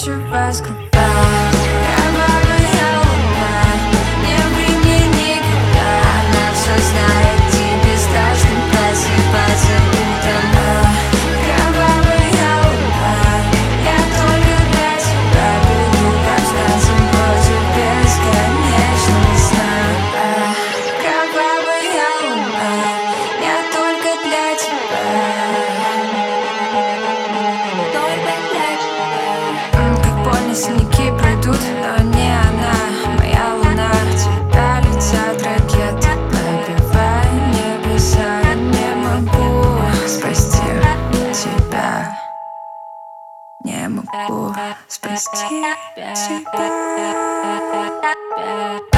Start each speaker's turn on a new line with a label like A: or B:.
A: нечего скрывать. Кровавая луна, не ври никогда. Она все знает, тебе страшно просыпаться утром. Кровавая луна, я только для тебя бегу повстанцем против бесконечного сна. Кровавая луна, я только для тебя. Синяки пройдут, но не она, моя луна. Тебя летят ракеты, пробивая небеса. Я не могу спасти тебя, не могу спасти тебя.